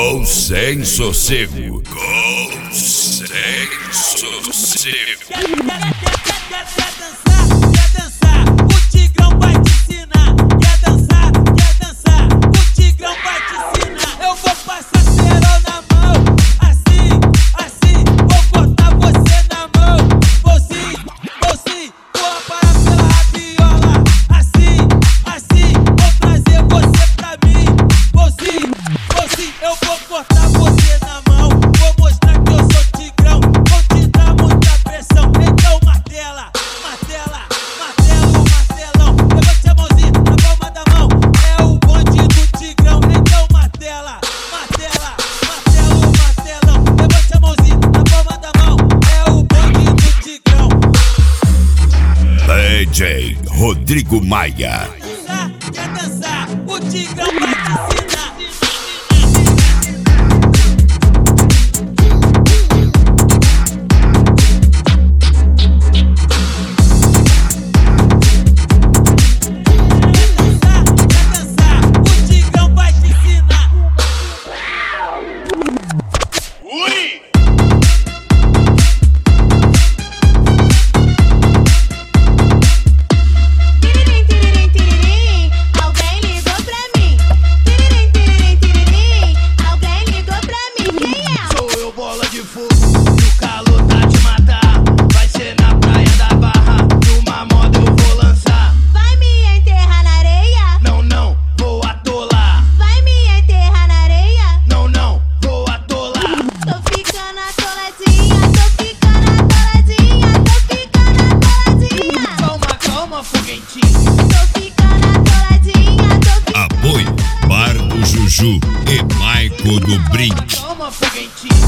Com sem sossego. Com sem sossego. Quer dançar, o Tigrão vai te ensinar. Quer dançar, o Tigrão vai te ensinar. Eu vou passar cerol na mão, assim, vou cortar você na mão. Vou sim, vou parar pela rabiola. Assim, vou trazer você pra mim. Vou sim, eu vou cortar você na mão. Vou mostrar que eu sou Tigrão, vou te dar muita pressão. Então martela, martelão. Levante a mãozinha na palma da mão. É o bonde do Tigrão. Então martela, martelão. Levante a mãozinha na palma da mão. É o bonde do Tigrão. DJ Rodrigo Maia. Quer dançar, o Tigrão vai te ensinar. Apoio Bar do Juju e Maico do Brinde. Toma foguentinho.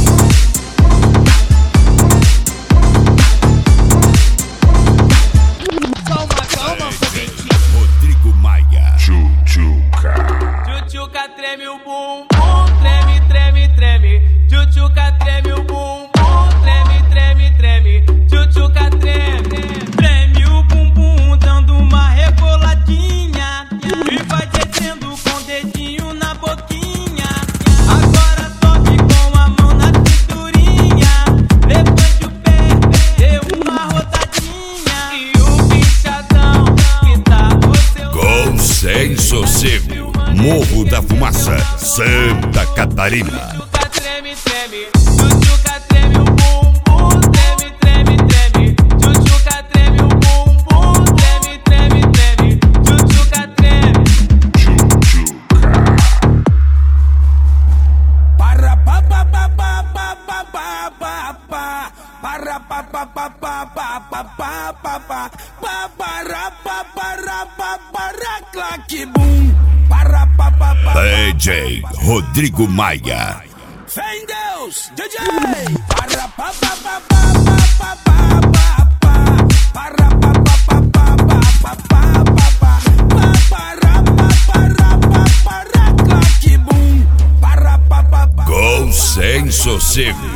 Rodrigo Maia. Chuchuca. Chuchuca treme o bumbum, treme. Chuchuca treme o bumbum, treme. Chuchuca treme. Treme o bumbum, dando uma reboladinha. E vai descendo com o dedinho na boquinha. Agora sobe com a mão na cinturinha. Levante o pé, dê uma rodadinha. E o bichadão que tá no seu... Com sem sossego. Morro da Fumaça, Santa Catarina. Chuchuca treme o bumbum, treme. Chuchuca treme o bumbum, treme. Chuchuca treme. Para pa pa pa pa pa pa pa pa pa. Para pa pa pa pa pa pa pa pa pa. Para pa para pa para claque bum. Para pa pa pa. DJ Rodrigo Maia. Fé em Deus, DJ. Para pa pa pa pa pa pa pa pa. Para pa pa pa pa pa pa pa. Para pa para claque bum. Para pa pa pa. Com sem sossego.